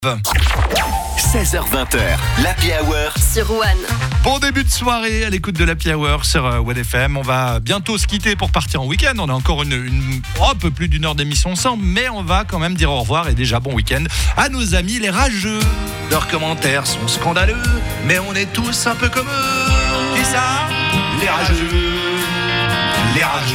16h20, l'Happy Hour sur One. Bon début de soirée à l'écoute de l'Happy Hour sur One FM. On va bientôt se quitter pour partir en week-end. On a encore un peu plus d'une heure d'émission ensemble, mais on va quand même dire au revoir et déjà bon week-end à nos amis les rageux. Leurs commentaires sont scandaleux, mais on est tous un peu comme eux. Et ça, les rageux. Les rageux.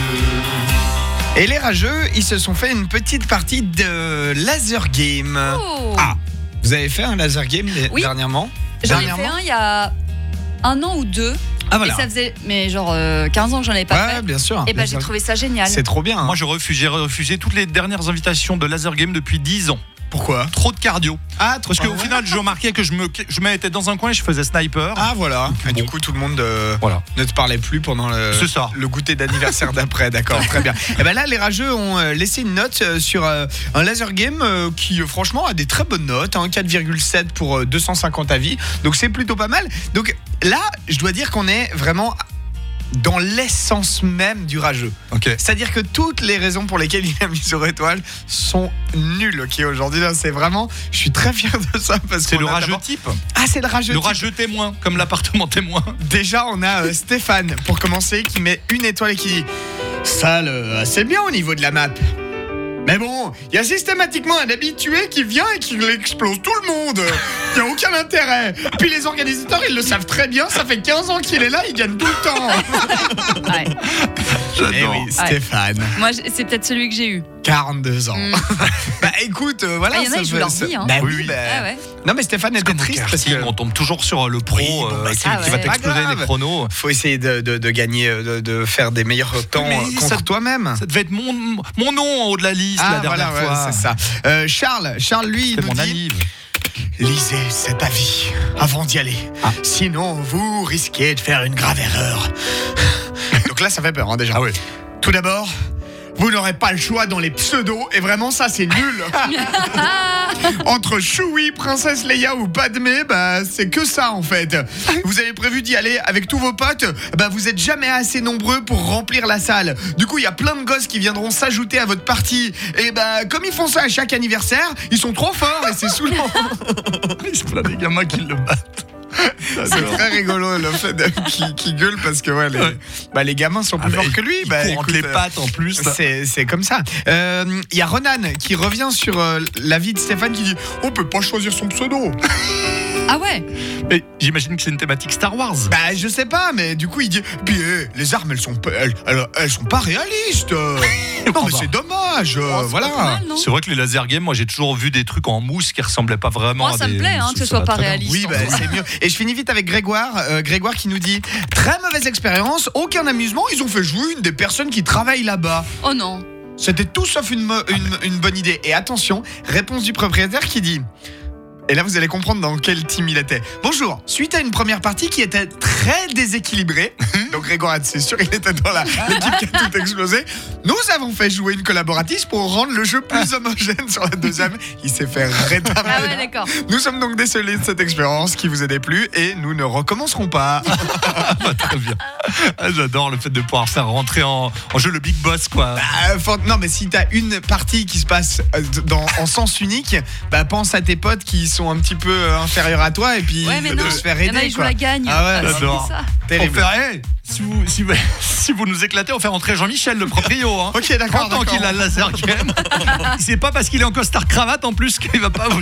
Et les rageux, ils se sont fait une petite partie de laser game. Oh. Ah, vous avez fait un laser game dernièrement? J'en ai fait un il y a 1 an ou 2. Ah voilà. Et ça faisait 15 ans que j'en avais pas fait. Bien sûr. Et j'ai trouvé ça génial. C'est trop bien. Moi, j'ai refusé toutes les dernières invitations de laser game depuis 10 ans. Pourquoi? Trop de cardio. Ah, parce qu'au final, je remarquais que je m'étais dans un coin et je faisais sniper. Ah voilà. Et bon. du coup, tout le monde Voilà. ne te parlait plus pendant C'est ça. le goûter d'anniversaire d'après. D'accord, très bien. Et ben là, les rageux ont laissé une note sur un laser game qui, franchement, a des très bonnes notes. 4,7 pour 250 avis. Donc c'est plutôt pas mal. Donc là, je dois dire qu'on est vraiment dans l'essence même du rageux. Ok. C'est-à-dire que toutes les raisons pour lesquelles il a mis sur étoile sont nulles. Ok, aujourd'hui là, c'est vraiment, je suis très fier de ça parce que C'est le rageux type. Ah, c'est le rageux. Le type. rageux témoin, comme l'appartement témoin. Déjà, on a Stéphane pour commencer qui met une étoile et qui dit ça, c'est bien au niveau de la map. Mais bon, il y a systématiquement un habitué qui vient et qui explose tout le monde. Il n'y a aucun intérêt. Puis les organisateurs, ils le savent très bien. Ça fait 15 ans qu'il est là, il gagne tout le temps. Ouais. J'adore. Eh oui, Stéphane, Moi, c'est peut-être celui que j'ai eu. 42 ans. Bah écoute, voilà. Ah, y en a, ils jouent leur vie, hein. Bah Oui, oui, oui. bah... Ah ouais. Non mais Stéphane était Comme au triste parce karting, que on tombe toujours sur le pro Oui, bon, bah, qui ça, va ouais. t'exploser Pas les grave. chronos. faut essayer de gagner, de faire des meilleurs temps Mais contre ça- toi-même. Ça devait être mon nom en haut de la liste la dernière voilà, fois. ouais, c'est ça. Charles, lui, il C'est nous mon dit ami. lisez cet avis avant d'y aller. Ah. Sinon, vous risquez de faire une grave erreur. Donc là, ça fait peur, déjà. Ah ouais. Tout d'abord, vous n'aurez pas le choix dans les pseudos. Et vraiment, ça, c'est nul. Entre Chewie, Princesse Leia ou Padmé, c'est que ça, en fait. Vous avez prévu d'y aller avec tous vos potes, vous êtes jamais assez nombreux pour remplir la salle. Du coup, il y a plein de gosses qui viendront s'ajouter à votre partie. Et comme ils font ça à chaque anniversaire, ils sont trop forts et c'est saoulant. Il se plaint des gamins qui le battent. C'est très rigolo le fait qu'il gueule parce que les gamins sont plus forts que lui. Il court entre les pattes en plus. C'est comme ça. Il y a Ronan qui revient sur l'avis de Stéphane qui dit on peut pas choisir son pseudo. Ah ouais. Mais j'imagine que c'est une thématique Star Wars. Je sais pas, mais du coup il dit puis les armes elles sont pas réalistes. Non mais c'est dommage. Voilà. Pas mal, non. C'est vrai que les laser games, moi j'ai toujours vu des trucs en mousse qui ressemblaient pas vraiment Moi, à ça des... me plaît que ce soit va pas très bien. réaliste. Oui, c'est mieux. Et je finis vite avec Grégoire. Grégoire qui nous dit très mauvaise expérience, aucun amusement. Ils ont fait jouer une des personnes qui travaillent là-bas. Oh non. C'était tout sauf une bonne idée. Et attention, réponse du propriétaire qui dit... Et là, vous allez comprendre dans quel team il était. Bonjour, suite à une première partie qui était très déséquilibrée, donc Grégoire, c'est sûr, il était dans l'équipe qui a tout explosé, nous avons fait jouer une collaboratrice pour rendre le jeu plus homogène sur la deuxième. Il s'est fait rétamer. Ah ouais, d'accord. Nous sommes donc désolés de cette expérience qui vous a déplu et nous ne recommencerons pas. Très bien. J'adore le fait de pouvoir faire rentrer en jeu le big boss, quoi. Non, mais si t'as une partie qui se passe en sens unique, pense à tes potes qui sont un petit peu inférieurs à toi et puis Ouais, mais non. de se faire Il y en a, aider. ils jouent la gagne. Ah ouais, c'est j'adore. ça. Terrible. On fait, si vous nous éclatez, on fait rentrer Jean-Michel, le proprio. Hein. Ok, d'accord. 30 ans qu'il a le laser game. C'est pas parce qu'il est en costard cravate en plus qu'il va pas vous